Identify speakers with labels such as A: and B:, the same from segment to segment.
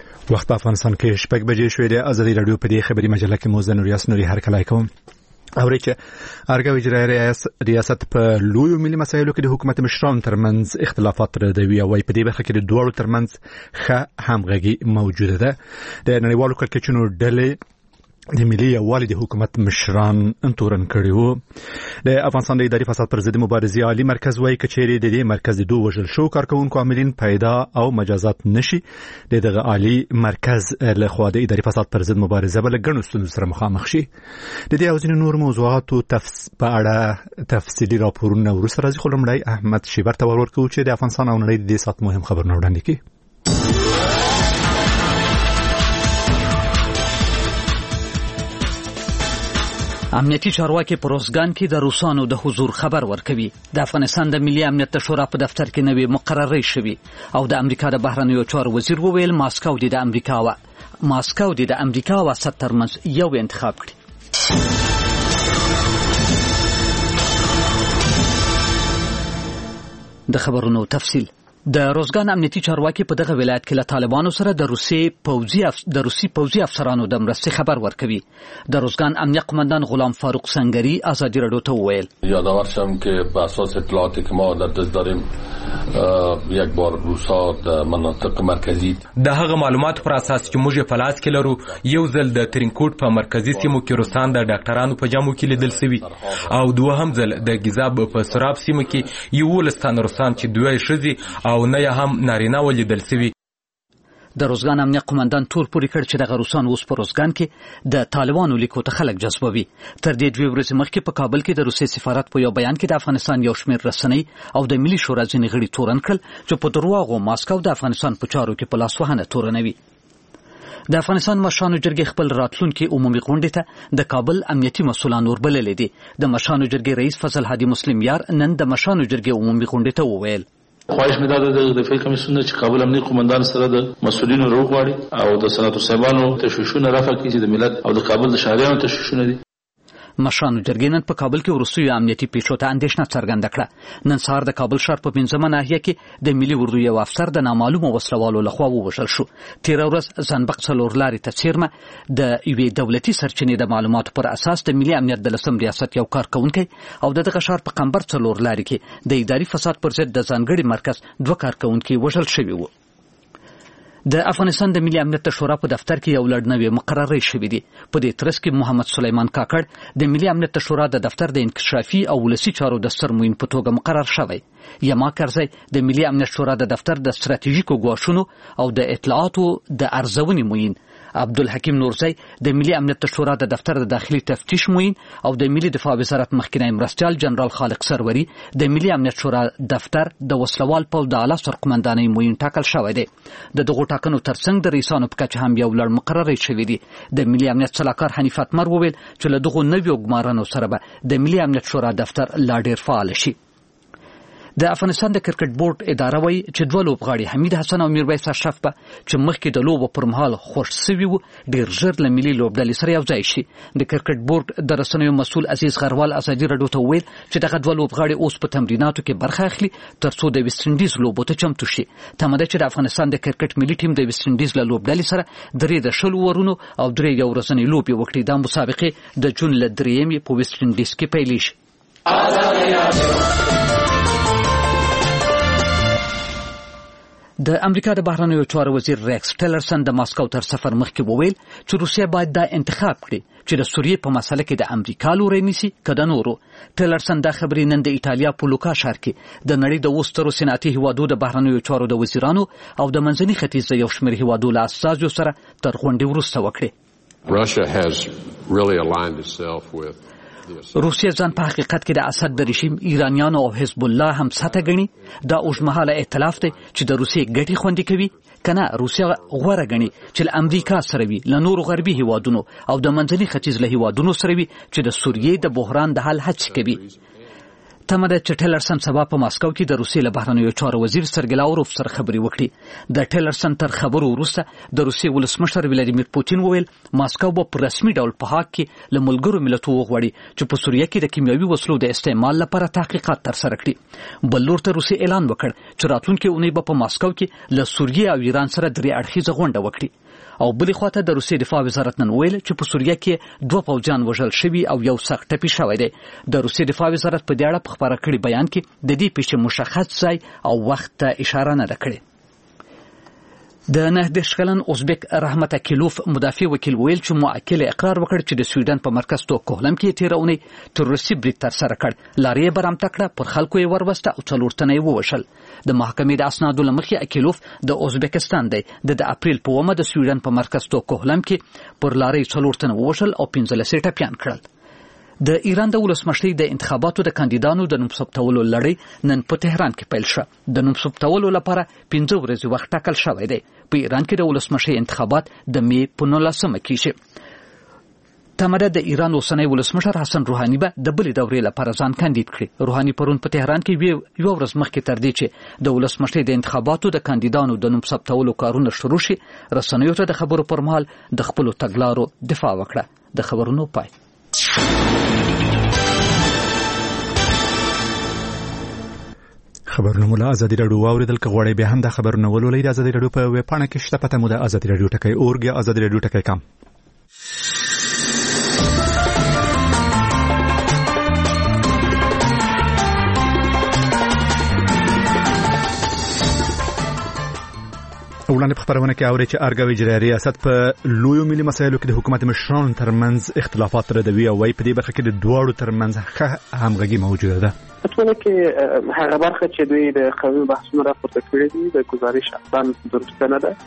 A: وخت په افغانستان کې 6 بجې شوې د ازادي رادیو په دې خبري مجله کې موزه نوریاس نوري هرکلای کوم اوري چې ارګو اجرایي ریاست په لویو ملي مسایلو کې د حکومت مشران ترمنځ اختلافات ردوي او په دې برخه کې د دوړو ترمنځ ښه همغږي موجوده ده. د نړیوالو کړکېچونو ډلې د ملي یووالي د حکومت مشران تورن کړي وو. د افغانستان د اداري فساد پر ضد مبارزې عالی مرکز وايي کچېرې د دې مرکز د دوه وژل شو کارکونکو عاملین پیدا او مجازات نشي. دغه عالی مرکز له خوا د اداري فساد پر ضد مبارزه بل ګڼو ستونزو سره مخامخ شي. د دې او ځینو نور موضوعاتو په اړه تفصیلي راپورونه وروسته راځي. خو لومړی احمد شیبر ته ورکوو چې د افغانستان او نړۍ د دې سات مهم خبرونه وړاندې کړي.
B: امنیتي چارواکي په روزګان کې د روسانو د حضور خبر ورکوي. د افغانستان د ملي امنیت شورا په دفتر کې نوې مقررې شوې او د امریکا د بهرنیو چارو وزیر وویل ماسکو د امریکا او اسد ترمنځ یو انتخاب کړي. د خبرونو تفصیل. د روزګان امنیتي چارواکي په دغه ولایت کې له طالبانو سره د روسي پوځي افسرانو د مرستې خبر ورکوي. د روزګان امنیت قماندان غلام فاروق سنگری ازادي رادیو ته وویل
C: یادآور شم که به اساس اطلاعاتی که ما در دست داریم یک بار روسا د مناطق مرکزی
D: د هغه معلومات پر اساس چې موږ په لاس کې لرو یو ځل د ترینکوټ په مرکزی سیمو کې روسان د ډاکټرانو په جامو کې لیدل شوي او دوهم ځل د ګیزاب په سراب سیمو کې یو لستان روسان چې دوی شذي او نه هم نارینه ولیدل شوي.
B: د روزګان امنیت قماندان تور پوری کړ چې د روسان اوس په روزګان کې د طالبانو لیکو ته خلک جذبوي. تر دې 2 ورځې مخکې په کابل کې د روسي سفارت په یو بیان کې د افغانستان یو شمېر رسنۍ او د ملي شورا ځینې غړي تورن کړل چې په دروغو ماسکو د افغانستان په چارو کې په لاس وهنه تورنوي. د افغانستان مشرانو جرګې خپل راتلونکي عمومي غونډې ته د کابل امنیتي مسولان وربللې دي. د مشرانو جرګې رئیس فضل هادي مسلم یار نن د مشرانو جرګې عمومي غونډې ته وویل
E: خواهش مې دا د دفاعي کمیسیون چې کابل امنیت قومندان سره د مسؤلینو روغواړي او د سناتور صاحبانو تشویشونه رافع کړي چې د ملت او د کابل د شهریانو تشویشونه دي.
B: مشرانو جرګې نن په کابل کې وروستیو امنیتي پیښو ته اندېښنه څرګنده کړه. نن سهار د کابل ښار په 5مه ناحیه کې د ملي اردو یو افسر د نامعلومو وسلوالو لخوا ووژل شو. تېره ورځ زنبق څلور لارې ته څیرمه د یوې دولتي سرچینې د معلوماتو پر اساس د ملي امنیت د 10م ریاست یو کارکونکی او د دغه ښار په قمبر څلور لارې کې د اداري فساد پر ضد د ځانګړي مرکز 2 کارکونکي وژل شوي وو. د افغانستان د ملي امنیت شورا په دفتر کې یو لړ نوې مقررې شوې دي. په دې ترڅ کې محمد سلیمان کاکړ د ملي امنیت شورا د دفتر د انکشافي او ولسي چارو د سرموین په توګه مقرر شوی. یما کرزی د ملي امنیت شورا د دفتر د ستراتیژیکو ګواښونو او د اطلاعاتو د ارزونې موین. عبدالحکیم نورزی د ملي امنیت شورا د دفتر د داخلي تفتیش موین او د ملي دفاع وزارت مخکنی مرستیال جنرال خالق سروری د ملي امنیت شورا دفتر د وسلوال پوځ د اعلی سرقمندانۍ موین ټاکل شوی دی. د دغو ټاکنو ترڅنګ د رئیسانو په کچه هم یو لړ مقررې شوې دي. د ملي امنیت سلاکار حنیف اتمر وویل چې له دغو نویو ګمارنو سره به د ملي امنیت شورا دفتر لا ډیر فعال شي. د افغانستان د کرکټ بورډ اداره وایي چې 2 لوبغاړي حمید حسن او میرویس اشرف به چې مخکې د لوبو پر مهال خوښ شوي وو ډیر ژر له ملي لوبډلې سره یو ځای شي. د کرکټ بورډ د رسنیو مسؤل عزیز غروال ازادي رادیو ته وویل چې دغه 2 لوبغاړي اوس په تمریناتو کې برخه اخلي ترڅو د ویسټ انډیز لوبو ته چمتو شي. تمه ده چې د افغانستان د کرکټ ملي ټیم د ویسټ انډیز له لوبډلې سره 3 د شلو ورونو او 3 یو ورځنۍ لوبې وکړي. دا مسابقې د جون له 3 په ویسټ انډیز کې پیل شي. د امریکا د بهرنیو چارو وزیر ریکس ټیلرسن د ماسکو تر سفر مخکې وویل چې روسیه باید دا انتخاب کړي چې د سوریې په مسله کې د امریکا لوري نیسي که د نورو. ټیلرسن دا خبرې نن د ایټالیا په لوکا ښار کې د نړۍ د وسترو صنعتي هیوادو د بهرنیو چارو د وزیرانو او د منځني ختیځ د یو شمېر هیوادو له استازو سره تر غونډې وروسته وکړې. روسیه ځان په حقیقت کې د اسد د رژیم ایرانیانو او حزب الله هم ساته غني. دا اوږدمهاله ائتلاف دی چې د روسیې ګټې خوندي کوي کنه روسیه غوړه غني چې له امریکا سره وي له نورو غربي هیوادونو او د منځني ختیځ له هیوادونو سره وي چې د سوریې د بحران د حل هڅه کوي. تمه ده چې ټیلرسن سبا په ماسکو کې د روسیې له بهرنیو چارو وزیر سرګی لاوروف سره خبرې وکړي. د ټیلرسن تر خبرو وروسته د روسیې ولسمشر ولادیمیر پوتین وویل ماسکو به په رسمي ډول په هاګ کې له ملګرو ملتونو وغواړي چې په سوریه کې د کیمیاوي وسلو د استعمال لپاره تحقیقات ترسره کړي. بل لور ته روسیې اعلان وکړ چې راتلونکي اونۍ به په ماسکو کې له سوریه او ایران سره درې اړخیزه غونډه وکړي. او بلې خواته د روسیې دفاع وزارت نن ویل چې په سوریه کې 2 پوځیان وژل شوي او یو سخت ټپي شوی دی. د روسیې دفاع وزارت په دې اړه په خبره کړي بیان کې د دې پیښې مشخص ځای او وخت ته اشاره نه ده کړې. د 19 کلن ازبک رحمت اکیلوف مدافع وکیل ویل چې موکل اقرار وکړ چې د سویډن په مرکز ستوکهولم کې تیرونی تروریستي برید ترسره کړ. لارې برامته کړه، پر خلکو یې وروسته او 4 تنه یې ووژل. د محکمې د اسنادو له مخې اکیلوف د ازبکستان دی. د اپریل په 1 د سویډن په مرکز ستوکهولم کې پر لارې 4 تنه ووژل او 15 ټپیان کړل. د ایران د ولسمشرۍ د انتخاباتو د کاندیدانو د نوم ثبتولو لړۍ نن په تهران کې پیل شوه. د نوم ثبتولو لپاره 15 ورځې وخت ټاکل شوی دی. په ایران کې د ولسمشرۍ انتخابات د می په 19 کېږي. تمه د ایران اوسنی ولسمشر حسن روحاني به د بلې دورې لپاره ځان کاندید کړي. روحاني پرون په تهران کې یو ورځ مخکې تر دې چې د ولسمشرۍ د انتخاباتو د کاندیدانو د نوم ثبتولو کارونه شروع شي رسنیو ته د خبرو پر مهال د خپلو تګلارو دفاع وکړه. د خبرونو پای.
A: خبرونه مولا ازادي رادیو اوریدل کغوړې به هم د خبرونو ولولې د ازادي رادیو په ویب پاڼه کې شته. پته مو د ازادي رادیو ټکی اورګ ازادي رادیو ټکی کام. وړاندې په خبرونه کې اوري چې ارګاوي اجرایي ریاست په لویو ملي مسایلو کې د حکومت مشرانو ترمنځ اختلافات ردوي او وايي په دې برخه کې د دوړو ترمنځ همغږي موجوده ده.
F: ټول کې هغه برخه چې دوی د قانون بحثونه راپورته کړي دي د گزارش اصلا درسته نه ده.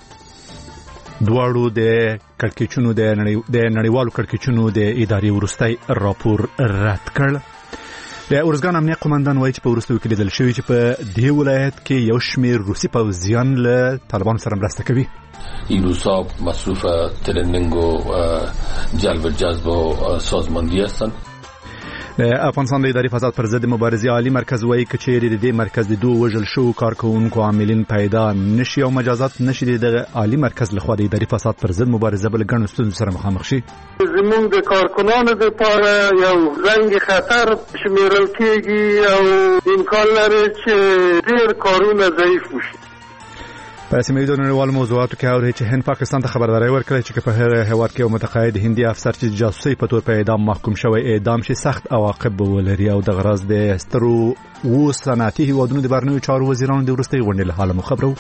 A: دوړو د کړکېچونو د نړیوالو کړکېچونو د ادارې ورستۍ راپور رد کړ. د اورزګان امنیت قومندان وایي چې په وروستیو کې لیدل شوی چې په دې ولایت کې یو شمېر روسي پوځیان له طالبانو سره مرسته کوي.
C: این روزها مصروف ترنینگ و جلب و سازماندهی هستند.
A: افغانستان د اداري فساد پر ضد مبارزې عالی مرکز وایي چې چیرې د دې مرکز د 2 وژل شو کارکونکو عاملین پیدا نشي او مجازات نشي د عالی مرکز لخوا د اداري فساد پر ضد مبارزه بل ګڼو ستونزو سره مخامخ شي.
G: زموږ د کارکنانو لپاره یو رنګ خطر شمیرل کېږي او امکان لري چې ډېر کارونه ضعیف وشي.
A: په سیمه د نړیوالو موضوعاتو کې اوري چې هند پاکستان ته خبرداري ورکړه چې په هغه هواد کې یو متقاعد هندي افسر چې جاسوسي په تور په اعدام محکوم شوی اعدام شي سخت عواقب ولري او د غرض د سترو و صنعتي هیوادونو د بهرنیو چارو وزیرانو د وروستۍ غونډې له حاله خبرو.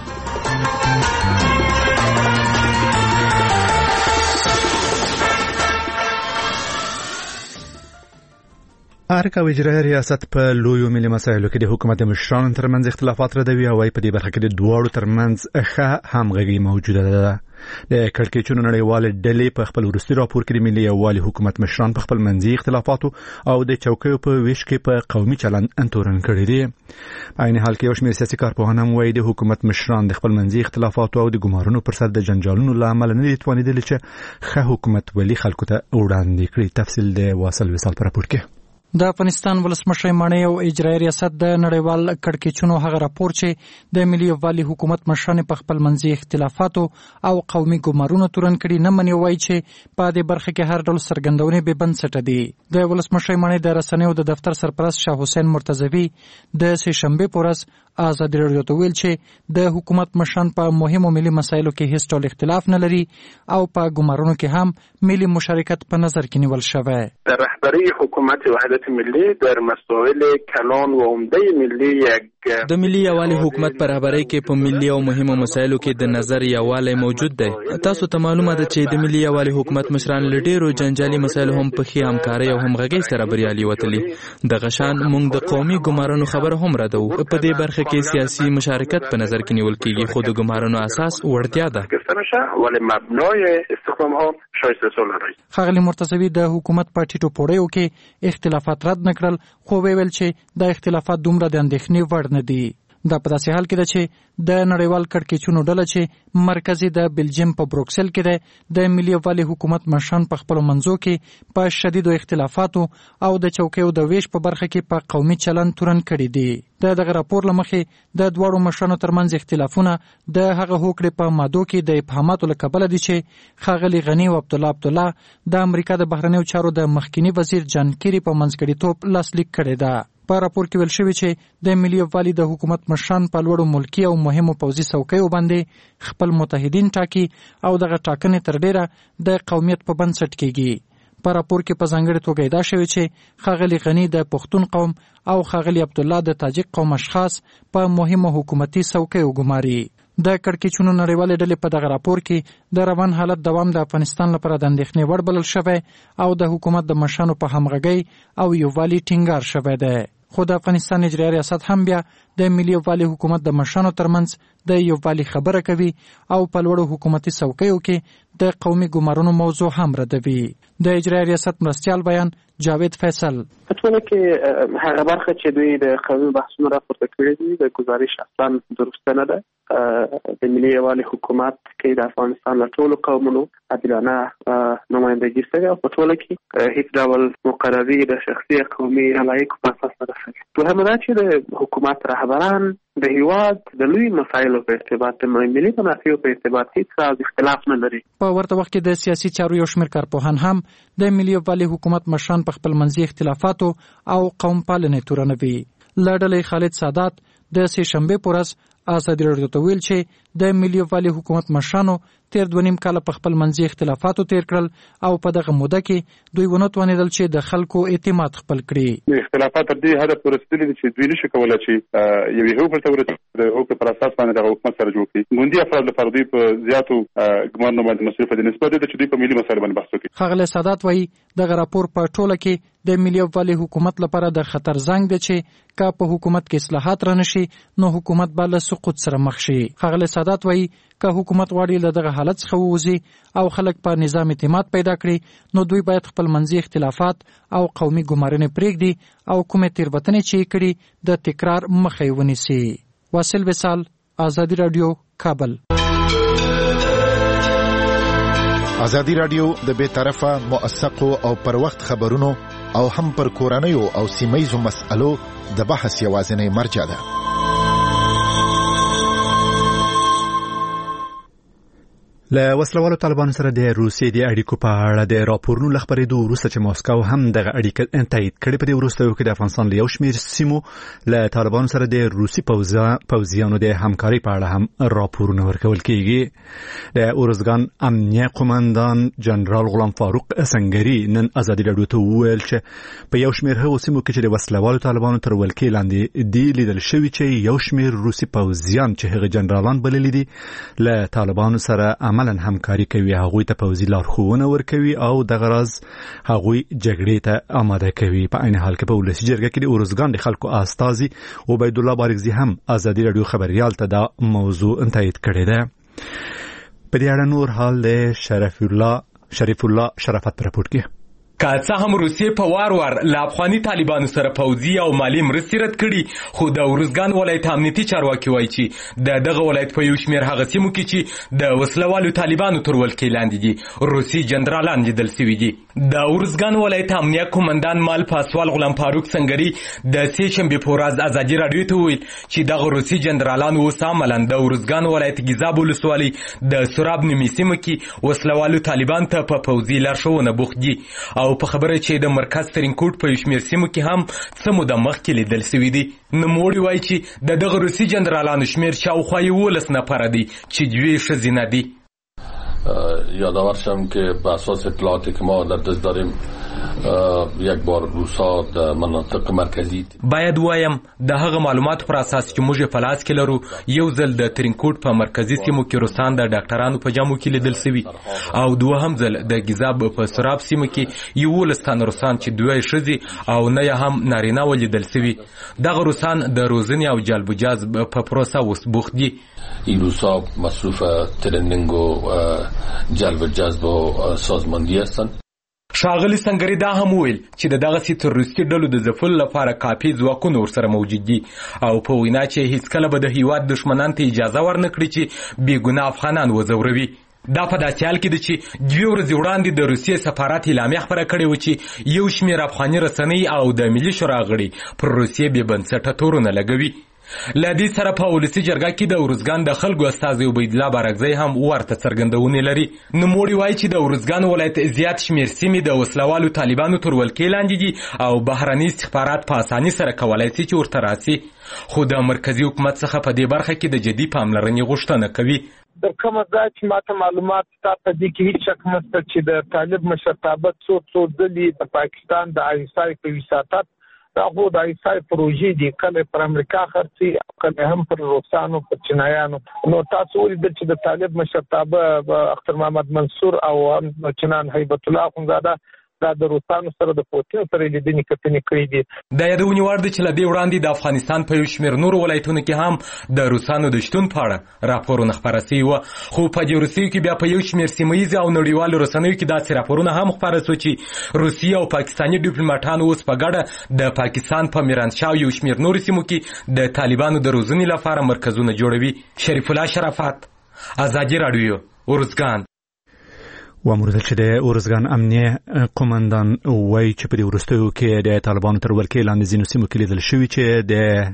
A: ارګاوي اجرایي ریاست په لویو ملي مسایلو کې د حکومت مشرانو ترمنځ اختلافات ردوي او وايي په دې برخه کې د دوړو ترمنځ ښه همغږي موجوده ده. د کړکېچونو نړیوال ډلې په خپل وروستي راپور کې د ملي یووالي حکومت مشران په خپل منځي اختلافاتو او د چوکیو په ویش کې په قومي چلند انتورن کړی دي. په عین حال کې یو شمېر سیاسي کارپوهان هم وايي د حکومت مشران د خپل منځي اختلافاتو او د ګمارونو پر سر د جنجالونو له امله نه دي توانیدلي چې ښه حکومت ولي خلکو ته وړاندې کړي. تفصیل د واصل وصال پر راپور کې.
H: د افغانستان ولسمشر مانی او اجرایي ریاست د نړیوال کړکېچونو هغه راپور چې د ملي یووالي حکومت مشران په خپل منځي اختلافاتو او قومي ګمارونو تورن کړي نه مني وایي چې په دې برخه کې هر ډول سرګندونې به بنسټ دي. د ولسمشر مانی د رسنیو د دفتر سرپرست شاه حسین مرتضوی د سه شنبه په ورځ ازادي رادیو ته ویل چې د حکومت مشران په مهمو ملي مسایلو کې هیڅ ډول اختلاف نه لري او په ګمارونو کې هم ملي مشارکت په نظر کې نیول شوی.
F: در رهبری حکومت وحدت ملی در مسائل کلان و عمده ملی
I: د ملي یووالي حکومت پر رهبری کې په ملي او مهمو مسایلو کې د نظر یووالی موجود دی. تاسو ته معلومه ده چې د ملي یووالي حکومت مشران له ډیرو جنجالي مسایلو هم په ښې همکارۍ او همغږۍ سره بریالي وتلي. دغه شان موږ د قومي ګمارونو خبره هم ردو. په دې برخه کې سیاسي مشارکت په نظر کې نیول کېږي خو د ګمارونو اساس وړتیا ده.
H: ښاغلي مرتضوی د حکومت په ټیټو پوړیو کې اختلافات رد نکړل خو ویل چې د اختلافات دومره د اندېښنې وړ نه دي. دا په داسې حال کې ده چې د نړیوال کړکېچونو ډله چې مرکزي د بلجیم په بروکسل کې ده د ملي یووالي حکومت مشران په خپلو منځو کې په شدیدو اختلافاتو او د چوکیو د ویش په برخه کې په قومي چلن تورن کړي دي دغه راپور له مخې د دواړو مشرانو ترمنځ اختلافونه د هغه هوکړې په مادو کې د ابهاماتو له کبله دي چې ښاغلي غني او عبدالله د امریکا د بهرنیو چارو د مخکینی وزیر جان کیری په منځګړیتوب لاسلیک کړی ده په راپور کې ویل شوی چې د ملي یووالي د حکومت مشران په لوړو ملکی او مهمو پوځي څوکیو باندې خپل متحدین ټاکي او دغه ټاکنې تر ډیره د قومیت په بنسټ کېږي په راپور کې په ځانګړې توګه دا شوی چې ښاغلي غني د پښتون قوم او ښاغلي عبدالله د تاجک قوم اشخاص په مهمو حکومتي څوکیو ګماري د کړکېچونو نړیوالې ډلې په دغه راپور کې د روان حالت دوام د افغانستان لپاره د اندېښنې وړ بلل شوی او د حکومت د مشرانو په همغږۍ او یووالي ټینګار شوی دی خو د افغانستان اجرایي ریاست هم بیا د ملي یووالي حکومت د مشرانو ترمنځ د یووالي خبره کوي او په لوړو حکومتي څوکیو کې د قومي ګمارونو موضوع هم ردوي د اجرایي ریاست مرستیال بیان جاوید فیصل
F: په ټوله کې هغه برخه چې دوی د قانون بحثونه راپورته کړي دي د گزارش اصلا درسته نه ده د ملي یووالي حکومت کې د افغانستان له ټولو قومونو عادلانه نمایندګي شوې او په ټوله کې هیڅ ډول مقرري د شخصي قومي علایقو په اساس نه ده. دوهمه دا چې د حکومت رهبران د هیواد د لوی مسایلو په ارتباط د ملي منافعو په ارتباط هیڅ راز اختلاف نه لري.
H: په ورته وخت کې د سیاسي چارو یو شمېر کارپوهان هم د ملي یووالي حکومت مشران په خپل منځي اختلافاتو او قوم پالنې تورنوي. له ډلې خالد سادات د سې شنبې په ورځ ازادي راډیو ته ویل چې د ملي یووالي حکومت مشرانو تیر 2.5 کاله په خپل منځي اختلافاتو تیر کړل او په دغه موده کې دوی ونه توانېدل چې د خلکو اعتماد خپل کړي.
J: اختلافات تر دې هدف ورسېدلي چې دوی نشي کولای چې یو هوکړه ته ورسېږي د هوکړې پر اساس باندې د حکومت سره جوړ کړي. ګوندي افراد لپاره دوی په زیاتو ګمارنو باندې مصرف دي نسبت د چې دوی په ملي مسایلو باندې بحث کوي.
H: ښاغلی سادات وایي دغه راپور په ټوله کې د ملي یووالي حکومت لپاره د خطر زنګ دی چې که په حکومت کې اصلاحات رانشي نو حکومت به له سقوط سره مخ شي. ښاغلی سادات وایي که حکومت غواړي له دغه حالت څخه ووځي او خلک په نظام اعتماد پیدا کړي نو دوی باید خپل منځي اختلافات او قومي ګمارنې پرېږدي او کومې تېروتنې چې یې کړي د تکرار مخه یې ونیسي. واصل وصال، ازادي راډیو، کابل.
K: ازادي راډیو د بې طرفه موثقو او پر وخت خبرونو او هم پر کورنیو او سیمه‌یزو مسألو د بحث یوازینی مرجع ده.
A: له وسلوالو طالبانو سره د روسیې د اړیکو په اړه د راپورونو له خبرېدو وروسته چې ماسکو هم دغه اړیکه تایید کړې. په دې وروستیو کې د افغانستان له یو شمېر سیمو له طالبانو سره د روسي پوځیانو د همکارۍ په اړه هم راپورونه ورکول کېږي. د ارزګان امنیه قومندان جنرال غلام فاروق اسنګري نن ازادي راډیو ته وویل چې په یو شمېر هغو سیمو کې چې د وسلوالو طالبانو تر ولکې لاندې دي لیدل شوي چې یو شمېر روسي پوځیان چې هغه جنرالان بللي دي له طالبانو سره عملاً همکاري کوي، هغوی ته پوځي لارښوونه ورکوي او دغه راز هغوی جګړې ته آماده کوي. په عین حال کې په ولسي جرګه کې د ارزګان د خلکو استازي عبید الله بارګزي هم ازادي راډیو خبريال ته دا موضوع تایید کړې ده. په دې اړه نور حال د شریف الله شرافت راپورټ کې
D: که څه هم روسیې په وار له افغاني طالبانو سره پوځي او مالي مرستې رد کړي خو د ارزګان ولایت امنیتي چارواکي وایي چې دغه ولایت په یو شمېر هغه سیمو کې چې د وسلوالو طالبانو تر ولکې لاندې دي روسي جنرالان لیدل سوي دي. د ارزګان ولایت امنیه قومندان مال پاسوال غلام فاروق سنگري د سې شنبې په ورځ ازادي راډیو ته وویل چې دغه روسي جنرالان اوس عملاً د ارزګان ولایت ګیزاب ولسوالۍ د سراب نومي سیمه کې وسلوالو طالبان ته په پوځي لارښوونه بوخت دي او په خبره چې د مرکز ترینکوټ په یو شمېر سیمو کې هم څه موده مخکې لیدل سوي دي. نوموړي وایي چې د دغه روسي جنرالانو شمېر شاوخوا 11 نفره دي چې 2 ښځینه دي.
C: یادآور شم که به اساس اطلاعاتی که ما در دست داریم یک بار روسا در مناطق مرکزی
D: باید وایم د هغه معلوماتو پر اساس چې موږ په لاس کې لرو یو ځل د ترینکوټ په مرکزي سیمو کې روسان د ډاکټرانو په جامو کې لیدل سوي او دوهم ځل د ګیزاب په سراب سیمو کې 11 تن روسان چې 2 ښځې او نه هم نارینه ولیدل سوي. دغه روسان د روزنې او جلب و جذب په پروسه اوس بوخت دي.
C: این روسا مصروف ترنینگ و جلب و جذب و سازماندهی هستند.
D: ښاغلي سنګري دا هم وویل چې د دغسې تروریستي ډلو د ځپلو لپاره کافي ځواکونه ورسره موجود دي او په وینا چې هیڅکله به د هیواد دښمنانو ته اجازه ورنکړي چې بېګناه افغانان وځوروي. دا په داسې حال کې ده چې 2 ورځې وړاندې د روسیې سفارت اعلامیه خپره کړې وه چې یو شمېر افغاني رسنۍ او د ملي شورا غړي پر روسیې بې بنسټه تورونه لګوي. له دې سره په ولسي جرګه کې د ارزګان د خلکو استازی عبیدالله بارکزی هم ورته څرګندونې لري. نوموړي وایي چې د ارزګان ولایت زیات شمېر سیمې د وسلوالو طالبانو تر ولکې لاندې دي او بهرني استخبارات په اساني سره کولی شي چې ورته راسي، خو د مرکزي حکومت څخه په دې برخه کې د جدي پاملرنې غوښتنه کوي.
L: د کومه ځای چې ماته معلومات شته په دې کې هیڅ شک نشته چې د طالب مشرتابه څو ځلې د پاکستان د آیسای په وساطت هغه د آیسای پروژې دي، کله پر امریکا خرڅي کله هم پر روسانو پر چینایانو. نو تاسو ولیدل چې د طالب مشرتابه اختر محمد منصور او چنان هیبت الله اخونزاده دا د روسانو سره د پوتین سره لیدنې کتنې کړې دي.
D: د یادونې وړ ده چې له دې وړاندې د افغانستان په یو شمېر نورو ولایتونو کې هم د روسانو د شتون په اړه راپورونه خپاره سوي وه، خو په دې وروستیو کې بیا په یو شمېر سیمه او نړیوالو رسنیو کې داسې راپورونه هم خپاره سو چې روسیې او پاکستاني ډیپلوماټانو اوس په ګډه د پاکستان په میرانشاه او یو شمېر نورو سیمو کې د طالبانو د روزنې لپاره مرکزونه جوړوي. شریف الله شرافت، ازادي راډیو، ارزګان.
A: واموردل چې د ارزګان امنیه قومندان وایي چې په دې وروستیو کې د طالبانو تر ولکې لاندې ځینو سیمو کې لیدل شوي چې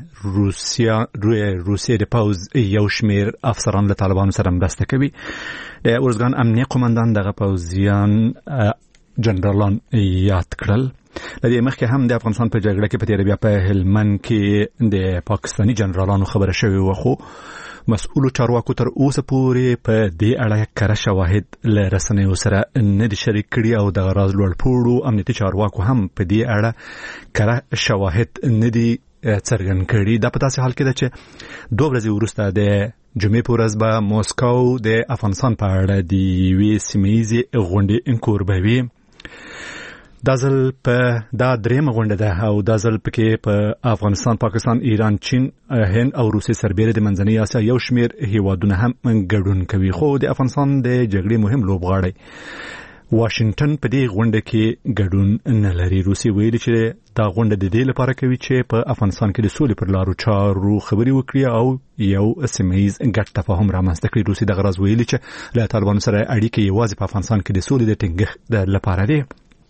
A: د روسیې د پوځ یو شمېر افسران له طالبانو سره مرسته کوي. د ارزګان امنیه قومندان دغه پوځیان جنرالان یاد کړل. لدې مخکې هم د افغانستان په جګړه کې په تېره بیا په هلمند کې د پاکستاني جنرالانو خبره شوې وه، خو مسؤلو چارواکو تر اوسه پورې په دې اړه کره شواهد له رسنیو سره نه دي شریک کړي او د راز لوړپوړو امنیتي چارواکو هم په دې اړه کره شواهد نه دي څرګند کړي. دا په داسې حال کې ده چې 2 ورځې وروسته د جمعې په ورځ به موسکو د افغانستان په اړه د یوې سیمه ییزې غونډې کوربوي. دا ځل په دا درېیمه غونډه ده او دا ځل پکې په افغانستان، پاکستان، ایران، چین، هند او روسیې سربېره د منځنۍ اسیا یو شمېر هیوادونه هم ګډون کوي. خو د افغانستان د جګړې مهم لوبغاړی واشنگټن په دې غونډه کې ګډون نه لري. روسیې ویلي چې دا غونډه د دې لپاره کوي چې په افغانستان کې د سولې پر لارو چارو خبرې وکړي او یو سیمه ییز ګډ تفاهم رامنځته کړي. روسیې دغه راز ویلي چې له طالبانو سره اړیکې یوازې په افغانستان کې د سولې د ټینګښت لپاره دي.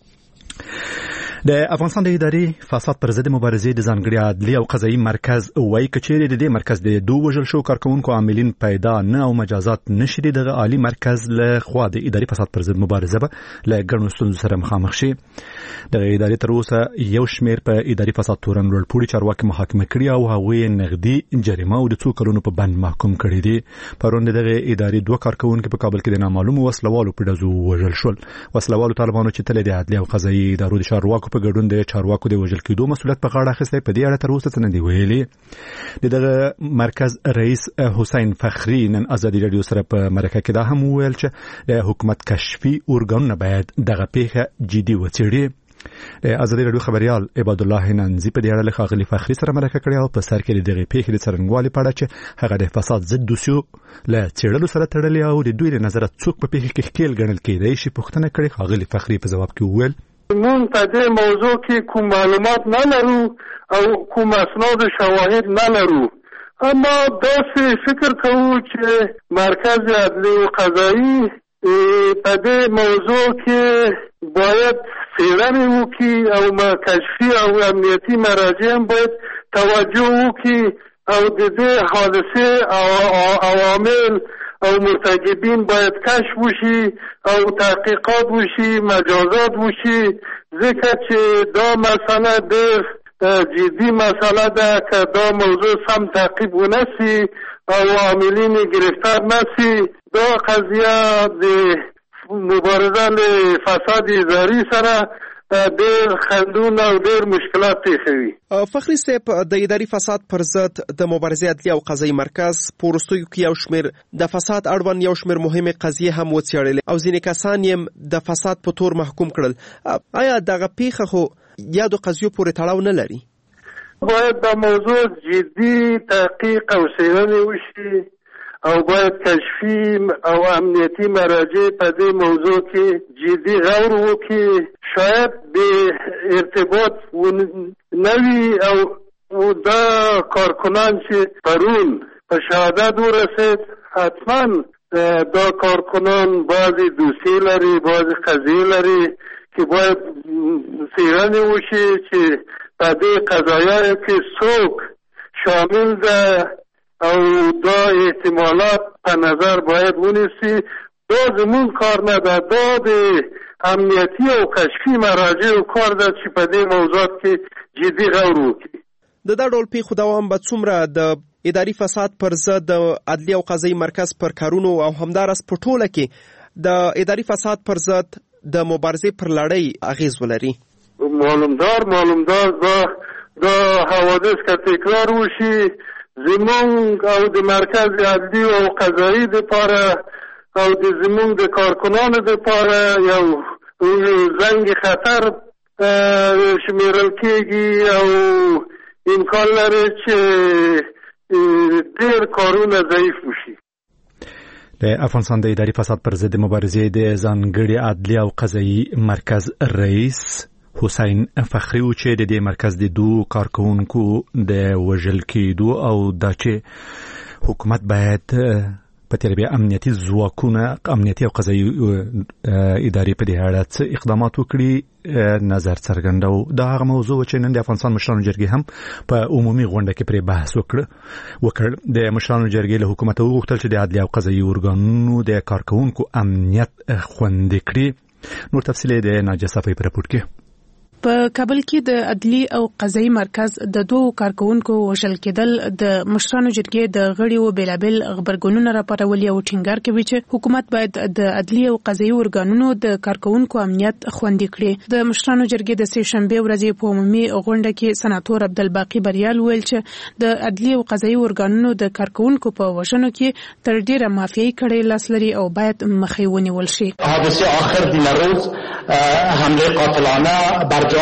A: د افغانستان د اداري فساد پر ضد مبارزې د ځانګړي عدلي او قضایي مرکز وایي که چیرې د دې مرکز د 2 وژل شو کارکونکو عاملین پیدا نه او مجازات نشي، دغه عالی مرکز له خوا د اداري فساد پر ضد مبارزه به له ګڼو ستونزو سره مخامخ شي. دغه ادارې تر اوسه یو شمېر په اداري فساد تورن لوړپوړي چارواکي محاکمه کړي او هغوی نغدي جریمه او د 2 کلونو په بند محکوم کړي دي. پرون دغه ادارې 2 کارکونکو په کابل کې د نامعلومو وسلوالو په ډزو وژل شول. وسلوالو طالبانو چې تل د عدلي او قضایي ادارو د چارواکو په ګډون د چارواکو د وژل کېدو مسؤلیت په غاړه اخیستی، په دې اړه تر اوسه څه نه دي ویلي. دغه مرکز رئیس حسین فخری نن ازادي راډیو سره په مرکه کې دا هم وویل چې د حکومت کشفي ارګانونه باید دغه پیښه جدي وڅېړي. د ازادي راډیو خبريال عباد الله ننزي په دې اړه له ښاغلي فخری سره مرکه کړې او په سر کې دغه پیښې د څرنګوالي په اړه چې هغه د فساد ضد دوسیو له څېړلو سره تړلې او د دوی له نظره څوک په پیښه کې ښکیل ګڼل کېدای شي پوښتنه کړې. ښاغلي فخری په ځواب کې وویل
G: مون په دې موضوع کې کوم معلومات نه لرو او کوم اسناد شواهد نه لرو، اما داسې فکر کوو چې مرکز عدلی و قضایی په دې موضوع کې باید څېړنې وکړي او کشفي او امنیتي مراجع هم باید توجه وکړي او د دې حادثې عوامل او مرتکبین باید کشف وشي او تحقیقات وشي، مجازات وشي، ځکه چې دا مسئله ډېر جدي مسئله ده. که دا موضوع سم تعقیب ونشي او عاملین گرفتار نشي، دا قضیه د مبارزه له فساد اداري سره ډېر خندون او ډېر مشکلات پیښوي.
M: فخری صاحب، د اداري فساد پر ضد د مبارزې عدلي او قضایي مرکز په وروستیو کې یو شمېر د فساد اړوند یو شمېر مهمې قضیې هم وڅېړلې او ځینې کسان یې د فساد په تور محکوم کړل. آیا دغه پیښه خو یادو قضیو پورې تړاو نه لري؟
G: باید دا موضوع جدي تحقیق او څېړنې وشي او باید کشفي او امنیتي مراجع په دې موضوع کې جدي غور وکړي. شاید به ارتباط نوي او دا کارکنان چې پرون په شهادت ورسید حتما دا کارکنان بعضی دوسیې لري، بعضی قضیې لري چې باید څېړنې وشي چې په دې قضایاو کې څوک شامل ده او دا احتمالات په نظر باید ونیسي. دا زمون کار نه ده، دا د امنیتي او کشفي مراجعو کار ده چې په دې موضوعات کې جدي غور وکړي.
M: د دا ډول پیښو دوام به څومره د اداري فساد پر ضد د عدلي او قضایي مرکز پر کارونو او همدارس په ټوله کې د اداري فساد پر ضد د مبارزې پر لړۍ اغیز ولري؟
G: معلومدار دا حوادث که تکرار وشي زمونږ او د مرکز عدلي او قضایي دپاره او د زمونږ د کارکنانو دپاره یو زنګ خطر شمیرل کېږي او امکان لري چې ډېر کارونه ضعیف وشي.
A: د افغانستان د اداري فساد پر ضد مبارزې د ځانګړي عدلي او قضایي مرکز رئیس حسین فخری و چې د دې مرکز د دوه کارکونکو د وژل کېدو او د چې حکومت باید په تربیه امنیتي ځواکونه امنیتي او قضایي ادارې په دې اړه اقدامات وکړي نظر څرګندو. دا هغه موضوع چې نن د افغانستان مشرانو جرګې هم په عمومي غونډه کې پرې بحث وکړ. د مشرانو جرګې له حکومت وغوښتل چې د عدلي او قضایي ارګانونو د کارکونکو امنیت خوندي کړي. نور تفصیل د ناجیه صفای په راپور کې.
N: په کابل کې د عدلي او قضایي مرکز د دوه کارکونکو وژل کېدل د مشرانو جرګې د غړیو بیلابل خبرګونونه راپارولي او ټینګار کوي چې حکومت باید د عدلي او قضایي ارګانونو د کارکونکو امنیت خوندي کړي. د مشرانو جرګې د سه شنبه ورځې په عمومي غونډه کې سناتور عبدالباقي بریال ویل چې د عدلي او قضایي ارګانونو د کارکونکو په وژنو کې تر ډیره مافیایي کړي لاس لري او باید مخې ونیول شي.
O: حادثه آخر دین روز حمله قاتلانه بر د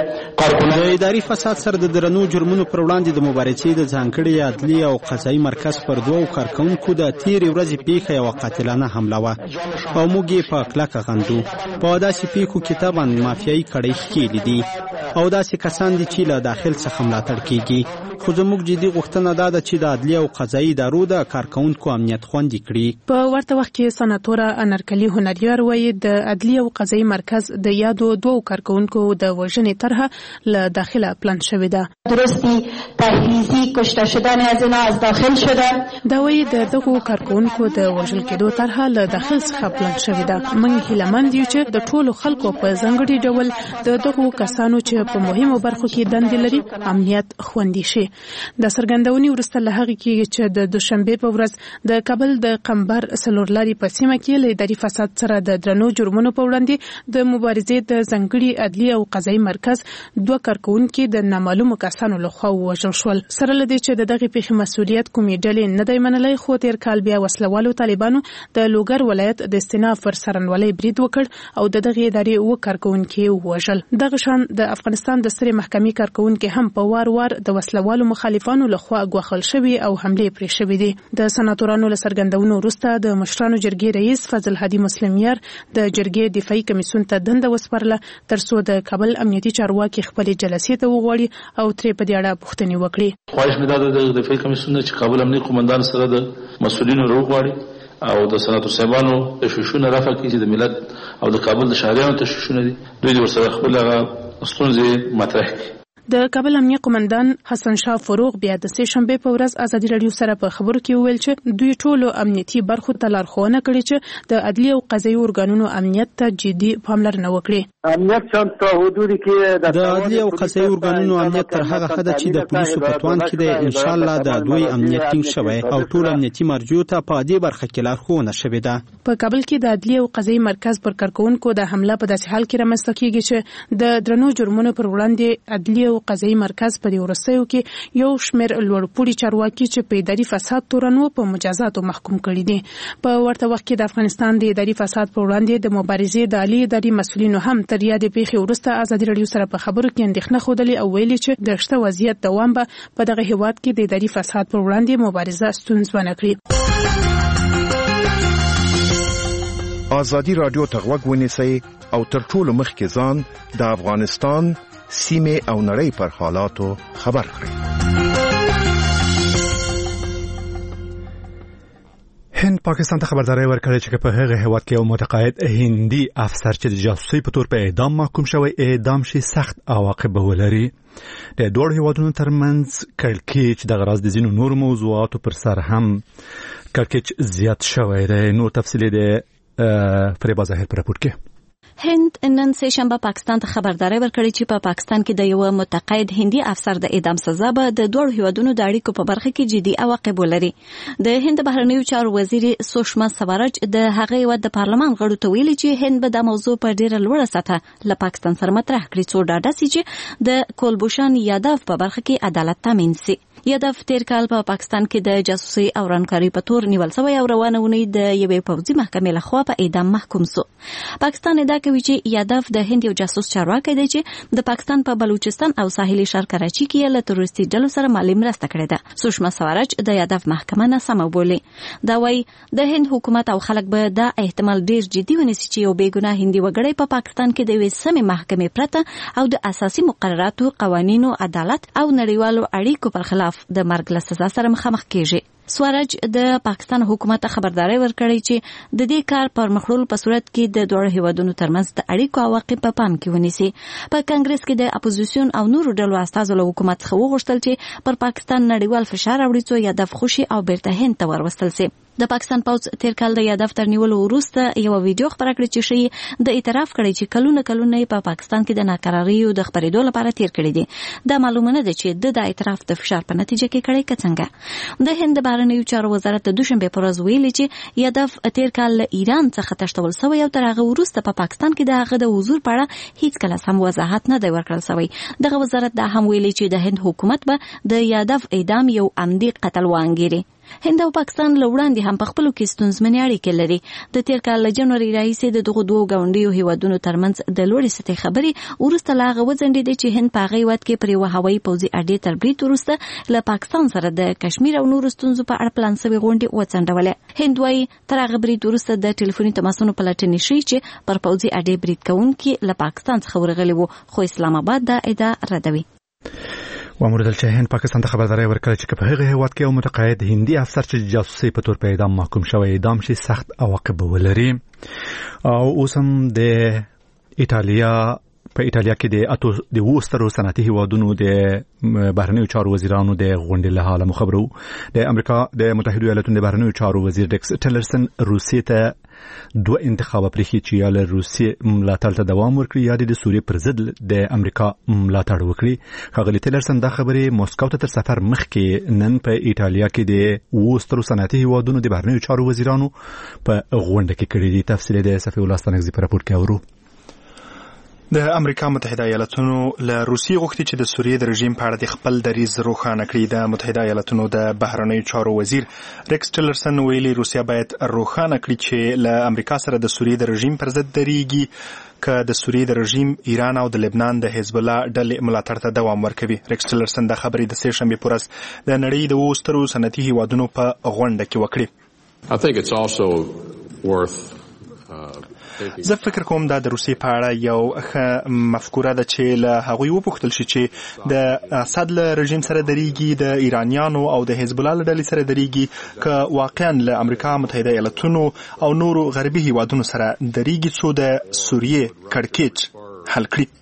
O: اداري فساد سره د درنو جرمونو پر وړاندې د مبارزې د ځانګړي عدلي او قضایي مرکز پر دوه کارکونکو د تیرې ورځې پیښه یو قاتلانه حمله وه او موږ یې په کلکه غندو. په داسې پیښو کې طبعا مافیایي کړۍ ښکېلې دي او داسې کسان دي چې له داخل څخه ملاتړ کېږي. خو زموږ جدي غوښتنه دا ده چې د عدلي او قضایي ادارو د کارکونکو امنیت خوندي کړي.
N: په ورته وخت کې سناتوره انرکلي هنریار وایي د عدلي او قضایي مرکز د یادو دوه کارکونکو د وژنې طرحه له داخله پلان شوې ده.
P: درستی تحریزی کشته شدن از اینا از داخل شده.
N: دا وایي د دغو کارکونکو د وژل کېدو طرحه له داخل څخه پلان شوې ده. موږ هیلهمند یو چې د ټولو خلکو په ځانګړي ډول د دغو کسانو چې په مهمو برخو کې دندې لري امنیت خوندي شي. د څرګندونې وروسته له هغې کې چې د دوشنبې په ورځ د کابل د قمبر څلورلارې په سیمه کې له اداري فساد سره د درنو جرمونو په وړاندې د مبارزې د ځانګړي عدلي او قضایي مرکز دوه کارکونکي د نامعلومو کسانو لخوا ووژل شول. سره له دې چې د دغې پیښې مسؤلیت کومې ډلې نه دی منلی، خو تېر کال بیا وسلوالو طالبانو د لوګر ولایت د استیناف پر څارنوالۍ برید وکړ او د دغې ادارې اوه کارکونکي ووژل. دغه شان د افغانستان د سترې محکمې کارکونکي هم په وار وار د وسلوالو مخالفانو لخوا ګواښل شوي او حملې پرې شوې دي. د سناتورانو له څرګندونو وروسته د مشرانو جرګې رئیس فضل هادي مسلمیار د جرګې دفاعي کمیسیون ته دنده وسپارله ترڅو د کابل امنیتي چارواکي خپلې جلسې ته وغواړي او ترې په دې اړه پوښتنې وکړي.
E: خواهش مې دا ده د دفاعي کمیسیون چې کابل امنیتي قومندان سره د مسؤلینو راوغواړي او د سناتور صاحبانو تشویشونه رفع کړي چې د ملت او د کابل د شهریانو تشویشونه دي، دوی ورسره خپل ستونزې مطرح کړي.
N: د کابل امنیه قومندان حسن شاه فروغ بیا د سه شنبه په ورځ ازادي رادیو سره په خبرو کې ویل چې دوی ټولو امنیتي برخو ته لارښوونه کړې چې د عدلي او قضایي ارګانونو امنیت ته جدي پاملرنه وکړي.
Q: امنیت چند تا حدود کې
O: د عدلي او قضایي ارګانونو امنیت تر هغه حد چې د پولیسو په توان کې دی ان شاء الله د دوی امنیت ټینګ شوی او ټول امنیتي مرجو ته په دې برخه کې لارښوونه شوې ده.
N: په کابل کې د عدلي او قضایي مرکز پر کارکونکو د حمله په داسې حال کې رامنځته کیږي چې د درنو جرمونو پر وړاندې عدلي او قضایي مرکز په دې وروستیو کې یو شمېر لوړپوړي چارواکي چې په اداري فساد تورنو په مجازاتو محکوم کړي دي. په ورته وخت کې د افغانستان د اداري فساد پر وړاندې د مبارزې د عالی اداري مسؤلینو هم تر یادې پیښې وروسته ازادي رادیو سره په خبرو کې اندېښنه ښودلې او ویلي چې د شته وضعیت دوام به په دغه هیواد کې د اداري فساد پر وړاندې مبارزه ستونزمنه کړي.
K: ازادي رادیو ته غوږ ونیسئ او تر ټولو مخکې ځان د افغانستان سیمې او نړۍ پر حالاتو خبر کړئ.
A: هند پاکستان ته خبرداري ورکړه چې په هغه هیواد کې یو متقاعد هندي افسر چې د جاسوسي په تور په اعدام محکوم شوی اعدام شي سخت عواقب ولري. د دوه هیوادونو ترمنځ کړکېچ د غراض د ځینو نور موضوعاتو پر سر هم کړکېچ زیات شوی دی. نو تفصیل د فریبا ظاهر پر راپور کې
R: هند نن سه شنبه پاکستان ته خبرداري ورکړه چې په پاکستان کې د یو متقاعد هندي افسر د اعدام سزا به د دوه هیوادونو د اړیکو په برخه کې جدي عواقب ولري. د هند بهرنیو چارو وزیر سوشما سوارج د هغه هیواد د پارلمان غړو ته ویلي چې هند به د موضوع په ډیره لوړه سطح له پاکستان سره مطرح کړي څو ډاډه سي چې د کولبوشان یاداف په برخه کې عدالت تامین سي. یاداف تیر کال په پاکستان کې د جاسوسي او رانکاري په تور نیول شوی او روانه ونی د یوې پوځي محکمې لخوا په اعدام محکوم شو. پاکستان ادعا کوي چې یاداف د هند یو جاسوس چارواکي دی چې د پاکستان په بلوچستان او ساحلي ښار کراچي کې له تروریستي ډلو سره مالي مرسته کړې ده. سوشما سوارج د یاداف محکمه ناسمه بولي. دا وايي د هند حکومت او خلک به دا احتمال ډیر جدي ونیسي چې یو بیګناه هندي وګړی په پاکستان کې د یوې سمې محکمې پرته او د اساسي مقرراتو قوانینو عدالت او نړیوالو اړیکو پر خلاف د مرګ له سزا سره مخامخ کیږي. سوارج د پاکستان حکومت خبرداري ورکړی چې د دې کار پر مخړول په صورت کې د دوه هیوادونو ترمنځ د اړیکو عواقب په پام کې ونیسي. په کانګرس کې د اپوزیسیون او نورو ډلو استازو له حکومت څخه وغوښتل چې پر پاکستان نړیوال فشار راوړي څو یاداف خوشي او بیرته هند ته وروستل شي. د پاکستان پوز تیر کال د یاداف تر نیولو وروسته یو ویډیو خبره کړې چې شي د اعتراف کړی چې کلونه په پاکستان کې د ناکراریو د خبرېدو لپاره تیر کړی دي. دا معلومه نه ده چې د اعتراف د فشار په نتیجه کې کړی کڅنګه. د هند بهرنیو چارو وزارت د دوشنبه پر ورځ ویلي چې یاداف تیر کال له ایران څخه تښتول شوی او تر هغه وروسته په پاکستان کې د هغه د حضور په اړه هیڅ کله سم وضاحت نه دی ورکړل شوی. دغه وزارت دا هم ویلي چې د هند حکومت به د یاداف اعدام یو عمدي قتل وانګیري. هند او پاکستان لوړاندې هم په خپلو کې ستونزمنې اړیکې لري. د تیر کال له جنوري راهیسې د دغو دوو ګاونډیو هیوادونو ترمنځ د لوړې سطحې خبرې وروسته لا هغه وځنډېدې چې هند په هغه هیواد کې پر یوه هوایي پوځي اډې تر برید وروسته له پاکستان سره د کشمیر او نورو ستونزو په اړه پلان شوې غونډې وځنډولې. هند وايي تر هغه برید وروسته د ټلیفوني تماسونو پلټنې شوې چې پر پوځي اډې برید کوونکي له پاکستان څخه ورغلي وو، خو اسلام آباد دا ادعا ردوي.
A: وامردل چې هند پاکستان ته خبرداري ورکړه چې په هغه هیواد کې یو متقاعد هندي افسر چې جاسوسي په تور په اعدام محکوم شوی اعدام شي سخت عواقب ولري. او اوس هم د ایټالیا کې د وسترو صنعتي هیوادونو د بهرنیو چارو وزیرانو د غونډې له حاله مخبرو. د امریکا د متحده ایالاتونو د بهرنیو چارو وزیر ریکس ټیلرسن روسیې ته دوه انتخاب پرېښي چې یا له روسیې ملاتړ ته دوام ورکړي یا د سوریې پر ضد د امریکا ملاتړ وکړي. ښاغلي ټیلرسن دا خبرې موسکو ته تر سفر مخکې نن په ایټالیا کې د وسترو صنعتي هیوادونو د بهرنیو چارو وزیرانو په غونډه کې کړې دي. تفصیل د صفي الله ستانکزي په راپور کې اورو.
S: د امریکا متحده ایالاتونو له روسیې غوښتي چې د سوریې د رژیم په اړه د خپل دریځ روښانه کړي. د متحده ایالاتونو د بهرنیو چارو وزیر ریکس ټیلرسن ویلي روسیا باید روښانه کړي چې له امریکا سره د سوریې د رژیم پر ضد درېږي که د سوریې د رژیم ایران او د لبنان د حزب الله ډلې ملاتړ ته دوام ورکوي. ریکس ټیلرسن د خبرې د سه شنبې په ورځ د نړۍ د وسترو صنعتي هیوادونو په غونډه کې وکړي. زه فکر کوم دا د روسیې په اړه یو ښه مفکوره ده چې له هغوی وپوښتل شي چې د اسد له رژیم سره درېږي، د ایرانیانو او د حزب الله له ډلې سره درېږي، که واقعا له امریکا متحده ایالاتونو او نورو غربي هیوادونو سره درېږي څو د سوریې کړکېچ حل کړي.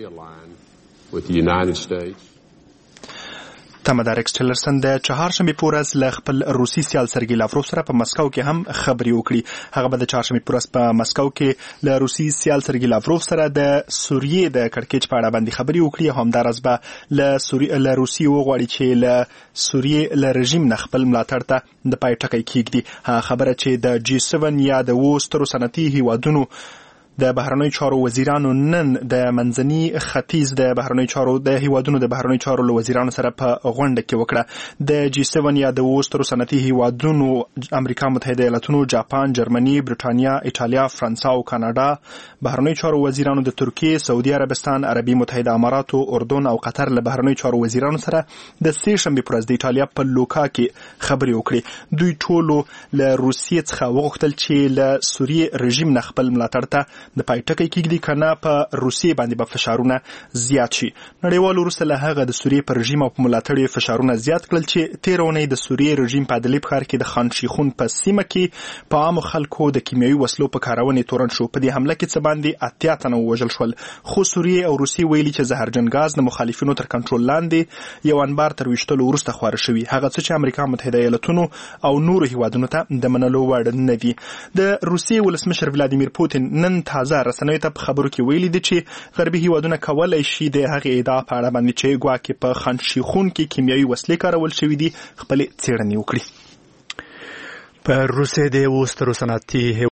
S: تمدارکس ټیلرسن د چهارشنبې په ورځ له خپل روسي سیال سرګي لاوروف سره په مسکو کې هم خبرې وکړي. هغه به د چهارشنبې په ورځ په مسکو کې له روسي سیال سرګي لاوروف سره د سوریې د کړکېچ په اړه باندې خبرې وکړي. همداراز به له روسیې وغواړي چې له سوریې له رژیم نه خپل ملاتړ ته د پای ټکی کېږدي. خبره چې د G7 یا د وسترو صنعتي هیوادونو د بهرنیو چارو وزیرانو نن د منځني ختیځ د بهرنیو چارو د هیوادونو د بهرنیو چارو له وزیرانو سره په غونډه کې وکړه. د G7 یا د وسترو صنعتي هیوادونو امریکا متحده ایالاتونو، جاپان، جرمني، برټانیا، ایټالیا، فرانسه او کاناډا بهرنیو چارو وزیرانو د ترکیه، سعودي عربستان، عربي متحده اماراتو، اردن او قطر له بهرنیو چارو وزیرانو سره د سې شنبې پر ورځ د ایټالیا په لوکا کې خبرې وکړې. دوی ټولو له روسیې څخه وغوښتل چې له سوریې رژیم نه خپل ملاتړ ته د پای ټکی کېږدي، کنه په روسیې باندې به فشارونه زیات شي. نړیوالو وروسته له هغه د سوریې پر رژیم او په ملاتړ فشارونه زیات کړل چې تیر اونۍ د سوریې رژیم په ادلیب ښار کې د خان شیخون په سیمه کې په عامو خلکو د کیمیاوي وسلو په کارونې تورن شو. په دې حمله کې څه باندې 80 تنه ووژل شول، خو سوریې او روسیې ویلي چې زهرجن ګاز د مخالفینو تر کنټرول لاندې یو انبار تر ویشتلو وروسته خواره شوي، هغه څه چې امریکا متحده ایالاتونو او نورو هیوادونو ته د منلو وړ نه دي. د روسیې ولسمشر ولادیمیر پوتین نن تازه رسنیو ته په خبرو کې ویلي دي چې غربي هیوادونه کولای شي د هغې ادعا په اړه باندې چې ګواکې په خان شیخون کې کیمیاوي وسلې کارول شوي دي خپلې څېړنې وکړي.
A: په روسیې د وسترو صنعتي